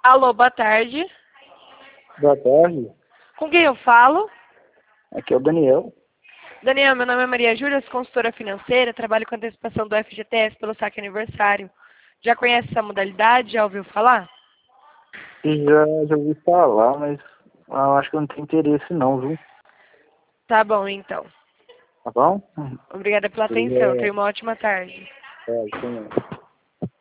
Alô, boa tarde. Boa tarde, Com quem eu falo? aqui é o Daniel. Daniel, meu nome é Maria Júlia, sou consultora financeira, trabalho com antecipação do FGTS pelo saque aniversário. Já conhece essa modalidade? Já ouviu falar? Já ouvi falar, mas eu acho que eu não tenho interesse não, viu? Tá bom, então. Tá bom? Obrigada pela atenção. Tenha uma ótima tarde. Isso mesmo.